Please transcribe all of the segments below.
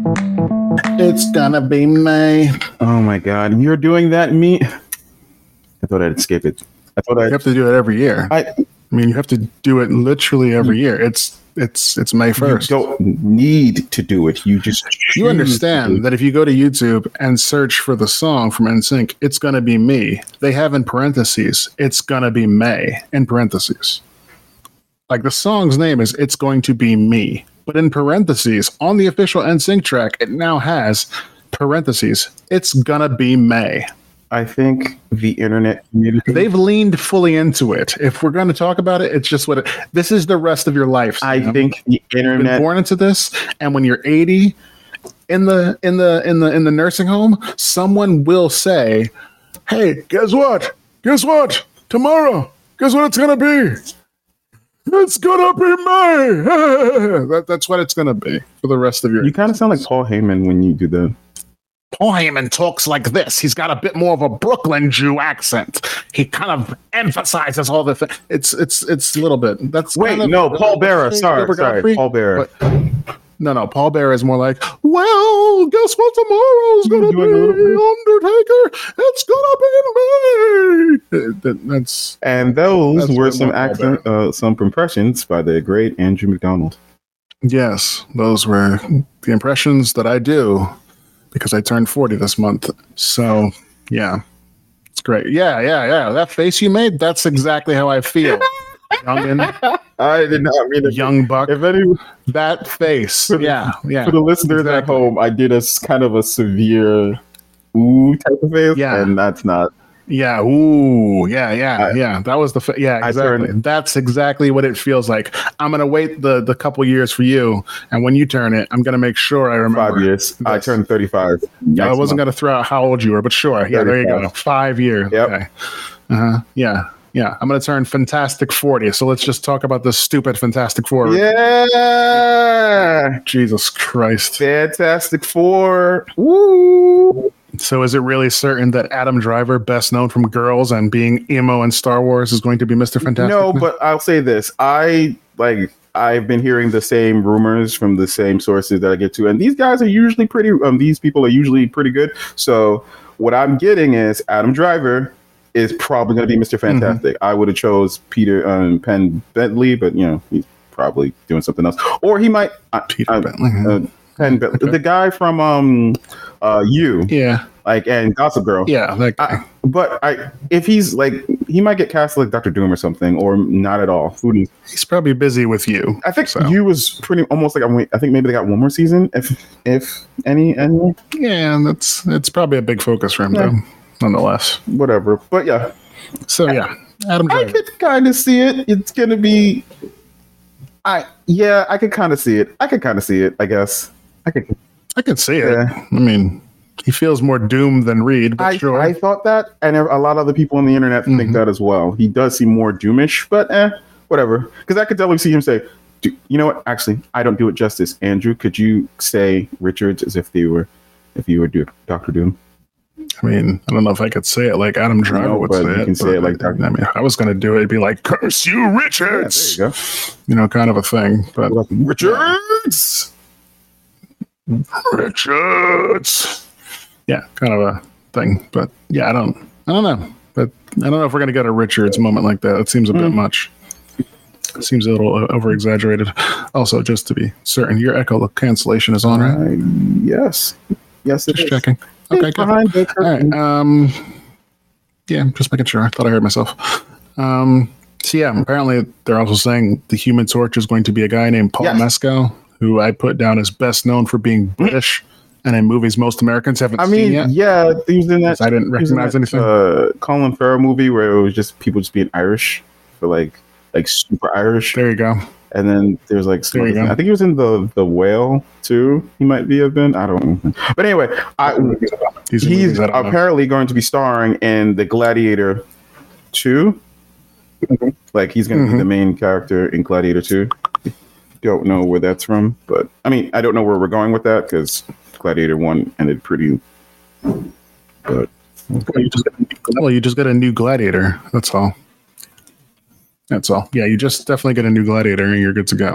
It's gonna be May. Oh my God, you're doing that? Me? I thought I'd skip it. You have to do it every year. I mean, you have to do it literally every year. It's May 1st. You don't need to do it. You understand that if you go to YouTube and search for the song from NSYNC, it's gonna be Me. They have in parentheses, it's gonna be May in parentheses. Like the song's name is It's Going to Be Me. But in parentheses, on the official NSYNC track, it now has parentheses, it's gonna be May. I think the internet community... They've leaned fully into it. If we're going to talk about it, it's just what this is the rest of your life. I think the internet... You've been born into this, and when you're 80 in the nursing home, someone will say, "Hey, guess what? Guess what? Tomorrow, guess what it's gonna be? It's gonna be May." That's what it's gonna be for the rest of your. You kind of sound like Paul Heyman when you do that. Paul Heyman talks like this. He's got a bit more of a Brooklyn Jew accent. He kind of emphasizes all the things. It's a little bit. That's Paul Bearer. Sorry, Paul Bearer. No, Paul Bearer is more like, well, guess what tomorrow's gonna be, Undertaker? It's gonna be me. And those were some impressions by the great Andrew McDonald. Yes, those were the impressions that I do. Because I turned 40 this month. So, yeah. It's great. Yeah. That face you made, that's exactly how I feel. Youngin. I did not mean it. Young buck. If any, that face. Yeah. For the listeners at home, I did a kind of a severe ooh type of face. Yeah. And that's not. Yeah. Ooh. Yeah. That was the. Yeah. Exactly. That's exactly what it feels like. I'm gonna wait the couple years for you, and when you turn it, I'm gonna make sure I remember. 5 years. I turned 35. I wasn't gonna throw out how old you were, but sure. Yeah. 35. There you go. 5 years. Yep. Okay. Yeah. I'm gonna turn Fantastic 40. So let's just talk about this stupid Fantastic Four. Yeah. Jesus Christ. Fantastic Four. Woo. So is it really certain that Adam Driver, best known from Girls and being emo in Star Wars, is going to be Mr. Fantastic? No, but I'll say this. I've been hearing the same rumors from the same sources that I get to, and these guys are usually these people are usually pretty good. So what I'm getting is Adam Driver is probably going to be Mr. Fantastic. I would have chose Peter Penn Bentley, but he's probably doing something else. Or he might Peter Bentley. Penn Bentley, the guy from You. Yeah. And Gossip Girl. Yeah. If he's he might get cast like Dr. Doom or something, or not at all. He's probably busy with You. I think You was pretty almost like I think maybe they got one more season, if any. Yeah, and it's probably a big focus for him though, nonetheless. Whatever, but yeah. So Adam Driver. I could kind of see it. It's gonna be. I could kind of see it. I guess. I could see it. Yeah. I mean, he feels more doomed than Reed, but sure. I thought that, and a lot of other people on the internet think that as well. He does seem more doomish, but whatever. Because I could definitely see him say, you know what? Actually, I don't do it justice. Andrew, could you say Richards as if you were Dr. Doom? I mean, I don't know if I could say it like Adam Driver would say it. You can say it like Dr. Doom. I mean, if I was going to do it, it'd be like, curse you, Richards! Yeah, there you go. Kind of a thing. But Richards! Yeah, kind of a thing. But yeah, I don't know. But I don't know if we're gonna get a Richards moment like that. It seems a bit much. It seems a little over exaggerated. Also, just to be certain, your echo cancellation is on, right? Yes, just checking. Okay, good. All right. Yeah, just making sure. I thought I heard myself. So yeah, apparently they're also saying the Human Torch is going to be a guy named Paul Mescal, who I put down as best known for being British and in movies most Americans haven't seen yet. Yeah, he was in that. I didn't recognize anything. Colin Farrell movie where it was just people just being Irish for like super Irish. There you go. And then there's I think he was in the Whale too. He might have been. I don't know. But anyway, he's apparently going to be starring in the Gladiator 2. He's going to be the main character in Gladiator 2. Don't know where that's from, but I mean, I don't know where we're going with that because Gladiator 1 ended pretty. But you just got a new Gladiator. That's all. Yeah, you just definitely get a new Gladiator and you're good to go.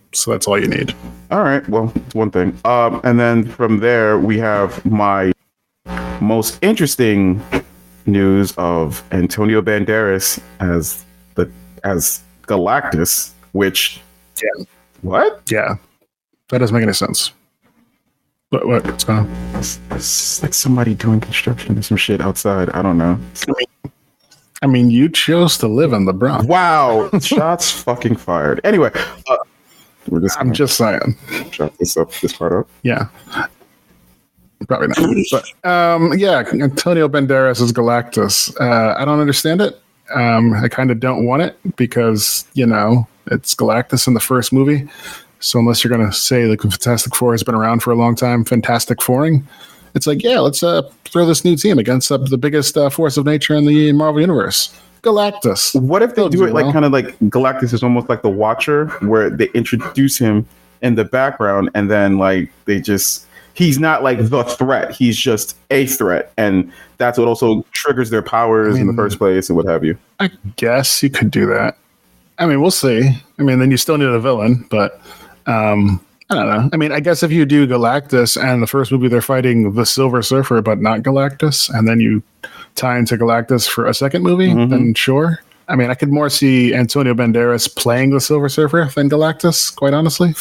So that's all you need. All right. Well, it's one thing. And then from there, we have my most interesting news of Antonio Banderas as Galactus, which what? Yeah, that doesn't make any sense. But what's going on? It's like somebody doing construction or some shit outside. I don't know. I mean, you chose to live in the Bronx. Wow, shots fucking fired. Anyway, I'm just saying. Shut this part up. Yeah. Probably not. But yeah, Antonio Banderas is Galactus. I don't understand it. I kind of don't want it because, it's Galactus in the first movie. So unless you're going to say the Fantastic Four has been around for a long time, Fantastic Fouring, it's like, yeah, let's throw this new team against the biggest force of nature in the Marvel Universe. Galactus. What if they do it like kind of like Galactus is almost like the Watcher, where they introduce him in the background and then like he's not like the threat, he's just a threat, and that's what also triggers their powers in the first place and what have you. I guess you could do that. I mean, we'll see. I mean, then you still need a villain, but I don't know. I mean, I guess if you do Galactus and the first movie they're fighting the Silver Surfer, but not Galactus, and then you tie into Galactus for a second movie, then sure. I mean, I could more see Antonio Banderas playing the Silver Surfer than Galactus, quite honestly.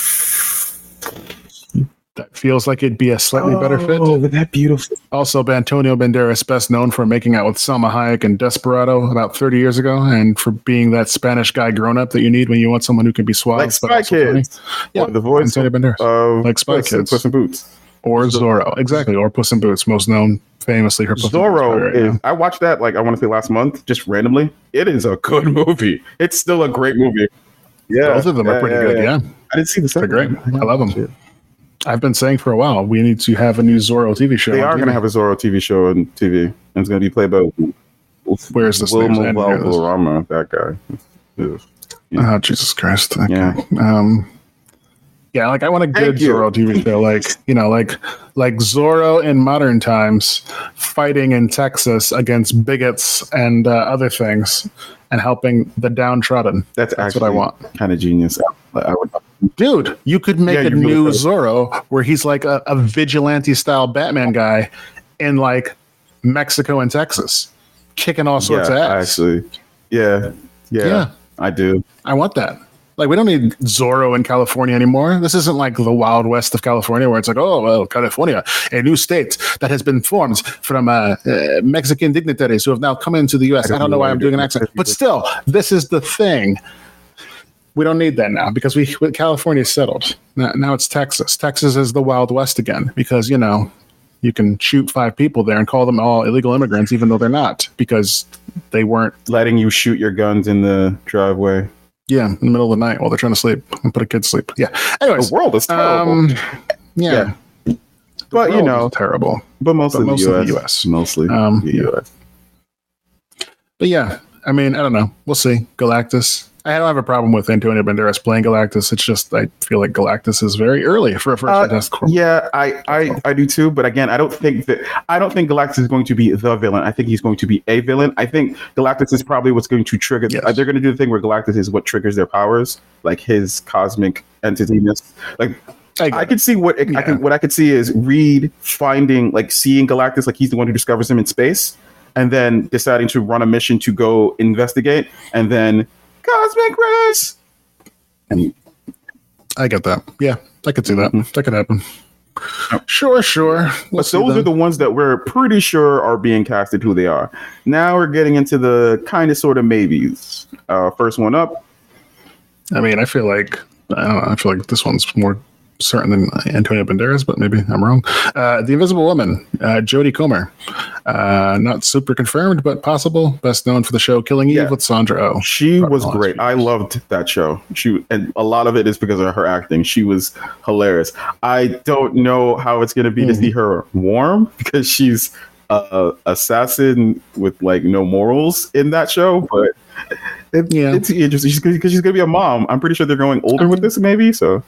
That feels like it'd be a slightly better fit. Oh, but that beautiful. Also, Antonio Banderas, best known for making out with Salma Hayek in Desperado about 30 years ago, and for being that Spanish guy grown-up that you need when you want someone who can be suave. Like Spy Kids. Yeah, the voice Antonio Banderas. Like Spy Kids. Puss in Boots. Or Zorro. Exactly, or Puss in Boots, most known famously for Puss in Boots. Zorro is, I watched that, like, I want to say last month, just randomly. It is a good movie. It's still a great movie. Yeah. Both of them are pretty good, yeah. I didn't see the second. They're great. I love them. Shit. I've been saying for a while, we need to have a new Zorro TV show. They are going to have a Zorro TV show on TV. And it's going to be played by Where's this Will Valderrama, that guy. Yeah. Oh, Jesus Christ. Okay. Yeah. Like I want a good Zorro TV show, like Zorro in modern times, fighting in Texas against bigots and other things, and helping the downtrodden. That's what I want. Kind of genius. Dude, you could make a new Zorro where he's like a vigilante style Batman guy in like Mexico and Texas, kicking all sorts of ass. Actually, yeah, I do. I want that. Like, we don't need Zorro in California anymore. This isn't like the Wild West of California where it's like, oh, well, California, a new state that has been formed from Mexican dignitaries who have now come into the U.S. I don't know why I'm doing an accent. But still, this is the thing. We don't need that now because California settled. Now it's Texas. Texas is the Wild West again because, you can shoot 5 people there and call them all illegal immigrants even though they're not because they weren't letting you shoot your guns in the driveway. Yeah, in the middle of the night while they're trying to sleep and put a kid to sleep. Yeah. Anyways, the world is terrible. Yeah. But terrible. But mostly the US. Mostly the US. But yeah, I mean, I don't know. We'll see. Galactus. I don't have a problem with Antonio Banderas playing Galactus. It's just I feel like Galactus is very early for a first Fantastic Four. Yeah, I do too. But again, I don't think Galactus is going to be the villain. I think he's going to be a villain. I think Galactus is probably what's going to trigger. Yes. They're going to do the thing where Galactus is what triggers their powers, like his cosmic entityness. Like I could see what I could see is Reed seeing Galactus, like he's the one who discovers him in space, and then deciding to run a mission to go investigate, and then cosmic race. And I get that. Yeah, I could see that. That could happen. Sure. But those are the ones that we're pretty sure are being casted who they are. Now we're getting into the kind of sort of maybes. First one up. I mean, I feel like this one's more certain than Antonio Banderas, but maybe I'm wrong. The Invisible Woman, Jodie Comer. Not super confirmed, but possible. Best known for the show Killing Eve with Sandra Oh. She was great. I loved that show. And a lot of it is because of her acting. She was hilarious. I don't know how it's going to be to see her warm because she's a assassin with like no morals in that show, but it's interesting because she's going to be a mom. I'm pretty sure they're going older with this, maybe. So.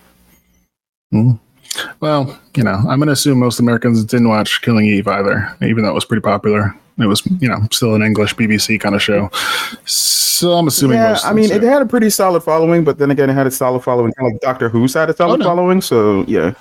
Well, I'm going to assume most Americans didn't watch Killing Eve either, even though it was pretty popular. It was, still an English BBC kind of show. So I'm assuming. Yeah, I mean, it had a pretty solid following, but then again, it had a solid following, kind of like Doctor Who's had a solid following. So yeah.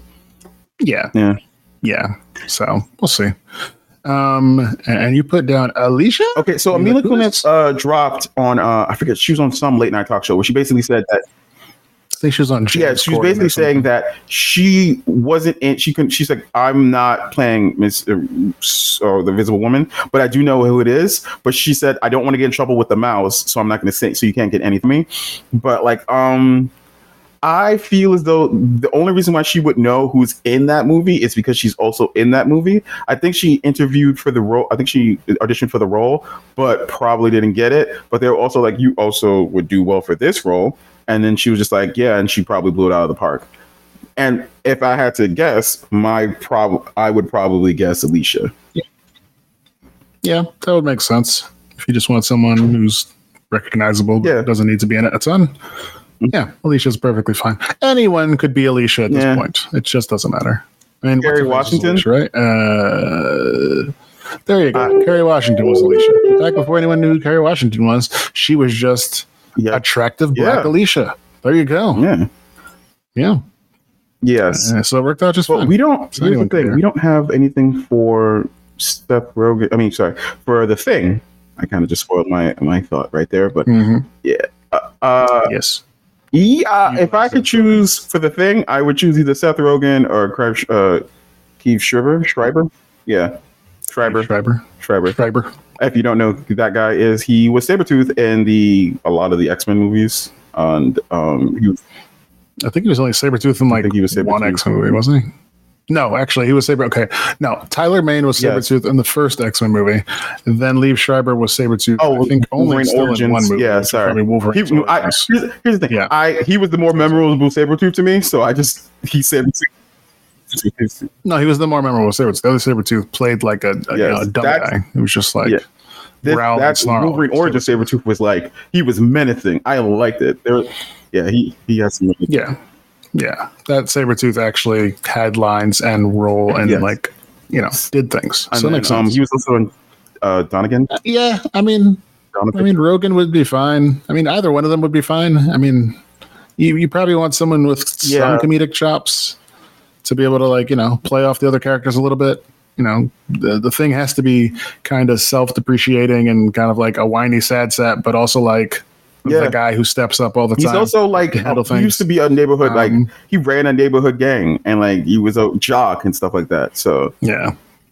So we'll see. And you put down Alicia. Okay, so Mila Kunis dropped on I forget, she was on some late night talk show where she basically said that. I think she was on. James she was basically saying that she wasn't in. She's like, I'm not playing Miss or the Invisible Woman, but I do know who it is. But she said, I don't want to get in trouble with the mouse, so I'm not going to say. So you can't get anything from me. But like, I feel as though the only reason why she would know who's in that movie is because she's also in that movie. I think she interviewed for the role. I think she auditioned for the role, but probably didn't get it. But they were also like, you also would do well for this role. And then she was just like, yeah, and she probably blew it out of the park. And if I had to guess, I would probably guess Alicia. Yeah, that would make sense. If you just want someone who's recognizable, but doesn't need to be in it a ton. Yeah, Alicia's perfectly fine. Anyone could be Alicia at this point. It just doesn't matter. I mean, Kerry Washington, Alicia, right? There you go. Kerry Washington was Alicia. Back before anyone knew who Kerry Washington was, she was just attractive black Alicia. There you go. Yeah. Yes. So it worked out just fine. We don't. So here's the thing: we don't have anything for Seth Rogen. I mean, sorry, for The Thing. I kind of just spoiled my thought right there, but yes. Yeah, if I could choose for The Thing, I would choose either Seth Rogen or Keith Schreiber. Yeah, Schreiber. If you don't know who that guy is, he was Sabretooth in a lot of the X-Men movies. And I think he was only Sabretooth in one X-Men movie, wasn't he? No, actually, he was Sabretooth. Okay, no, Tyler Mane was Sabretooth in the first X-Men movie. And then Liev Schreiber was Sabretooth. I think only in one movie. Yeah, sorry. Here's the thing. Yeah. He was the more memorable Sabretooth to me, so he Sabretooth. No, he was the more memorable Sabretooth. The other Sabretooth played like a dumb guy. It was just like that's Wolverine Origin Sabretooth was like, he was menacing. I liked it. He has some. Yeah. That Sabretooth actually had lines and role and did things. So that makes sense. He was also in Donegan. I mean, Rogan would be fine. I mean, either one of them would be fine. I mean, you probably want someone with some comedic chops to be able to play off the other characters a little bit. The Thing has to be kind of self-depreciating and kind of like a whiny sad sap, but also like the guy who steps up all the time. He's also like, he used to be a neighborhood, he ran a neighborhood gang and he was a jock and stuff like that. So yeah.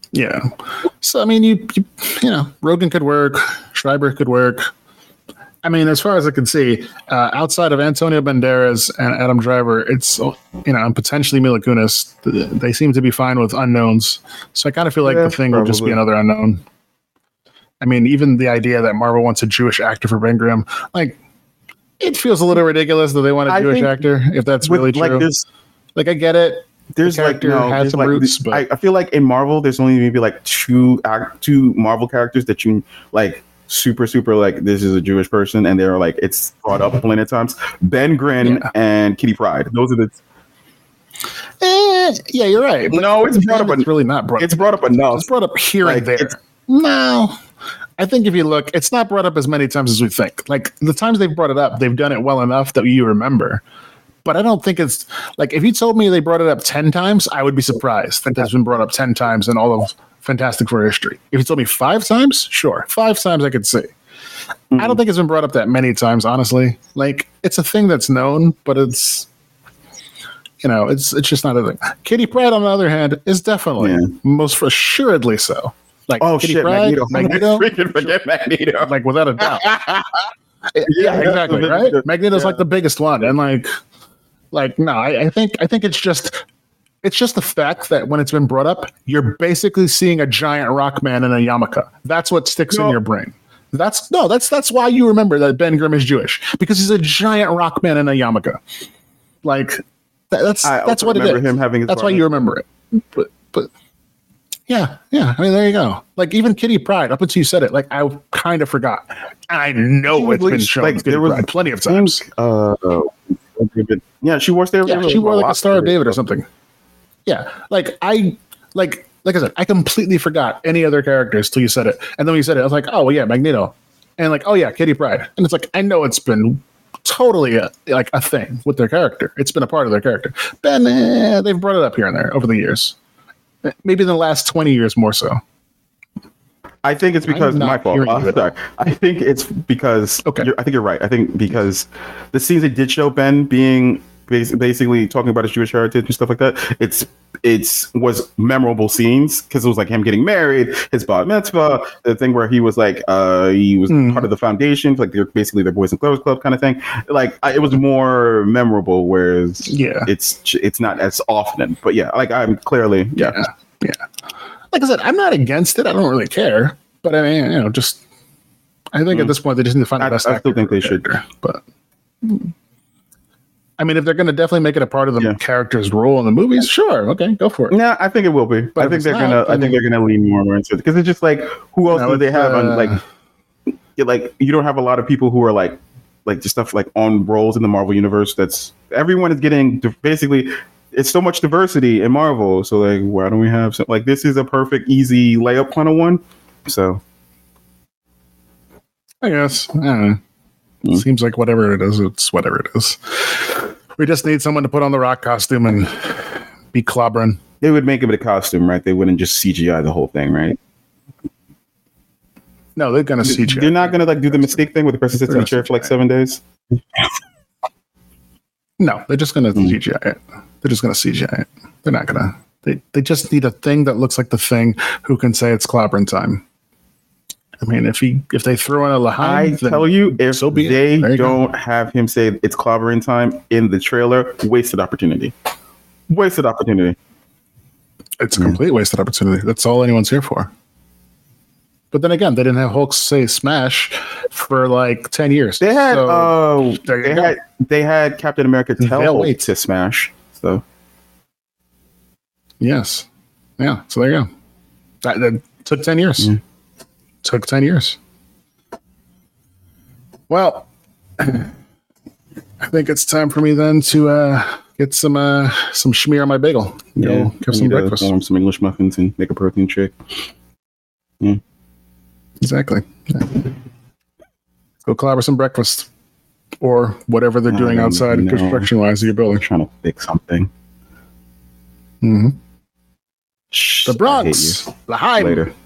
So I mean, you Rogan could work, Schreiber could work. I mean, as far as I can see, outside of Antonio Banderas and Adam Driver, it's and potentially Mila Kunis, they seem to be fine with unknowns. So I kind of feel like The Thing would just be another unknown. I mean, even the idea that Marvel wants a Jewish actor for Ben Grimm, it feels a little ridiculous that they want a Jewish actor. If that's really true, I get it. There's has some roots, but I feel like in Marvel, there's only maybe two Marvel characters that you super this is a Jewish person, and they're it's brought up plenty of times. Ben Grimm and Kitty Pryde. Those are the. Yeah, you're right. No, it's brought up. It's really not brought. It's brought up enough. It's brought up here and there. No, I think if you look, it's not brought up as many times as we think. The times they've brought it up, they've done it well enough that you remember. But I don't think it's if you told me they brought it up 10 times, I would be surprised that it's been brought up 10 times in all of Fantastic Four history. If you told me 5 times, sure. 5 times I could see. I don't think it's been brought up that many times, honestly. It's a thing that's known, but it's it's just not a thing. Kitty Pryde, on the other hand, is definitely most assuredly so. Kitty Pryde, Magneto. Freaking forget Magneto. Without a doubt. Exactly, right? Magneto's the biggest one. And no, I think it's just the fact that when it's been brought up, you're basically seeing a giant rock man in a yarmulke. That's what sticks in your brain. That's why you remember that Ben Grimm is Jewish, because he's a giant rock man in a yarmulke. That's what it is. Him having that's why you remember it. But yeah. I mean, there you go. Even Kitty Pryde, up until you said it, I kind of forgot. I know it's been shown. There was plenty of times. Yeah, she wore Star of David. She wore a Star of David or something. Yeah, like I said, I completely forgot any other characters till you said it. And then when you said it, I was like, oh, well, yeah, Magneto. And like, oh, yeah, Kitty Pryde. And it's like, I know it's been totally a thing with their character. It's been a part of their character. Ben, they've brought it up here and there over the years. Maybe in the last 20 years more so. I think it's because my fault. Sorry. I think it's because I think you're right. I think because the scenes they did show Ben being basically talking about his Jewish heritage and stuff like that, it was memorable scenes because it was like him getting married, his bar mitzvah, the thing where he was like he was part of the foundation, like they're basically their Boys and Girls Club kind of thing. Like it was more memorable, whereas it's not as often. But yeah, like I'm clearly yeah. Like I said, I'm not against it. I don't really care, but I mean, you know, just I think at this point they just need to find the best actor. I still think they should, but. I mean, if they're going to definitely make it a part of the character's role in the movies, sure, okay, go for it. Yeah, I think it will be. But I think they're gonna lean more into it because it's just like who else do they have on like you don't have a lot of people who are like just stuff like on roles in the Marvel universe. That's everyone is getting basically. It's so much diversity in Marvel, so like why don't we have some, like this is a perfect easy layup kind of one. So I guess I don't know. Seems like whatever it is, it's whatever it is. We just need someone to put on the Rock costume and be clobbering. They would make him a costume, right? They wouldn't just CGI the whole thing, right? No, they're gonna CGI. They're not gonna like do the Mystique thing where the person sits in the chair for like 7 days. No, they're just gonna CGI it. They're just gonna CGI it. They're not gonna. They just need a thing that looks like the Thing who can say it's clobbering time. I mean, if they throw in a Lahai, I tell you, if they don't have him say it's clobbering time in the trailer, wasted opportunity. Wasted opportunity. It's a complete wasted opportunity. That's all anyone's here for. But then again, they didn't have Hulk say smash for like 10 years. They had they had Captain America tell Hulk to smash. So yes. Yeah. So there you go. That took 10 years. Mm. Took 10 years. Well, I think it's time for me then to get some schmear on my bagel. Have some breakfast. Warm some English muffins and make a protein shake. Yeah. Exactly. Yeah. Go clobber some breakfast or whatever they're doing outside construction-wise of your building. I'm trying to fix something. Mm-hmm. The Bronx. Lahaim. Later.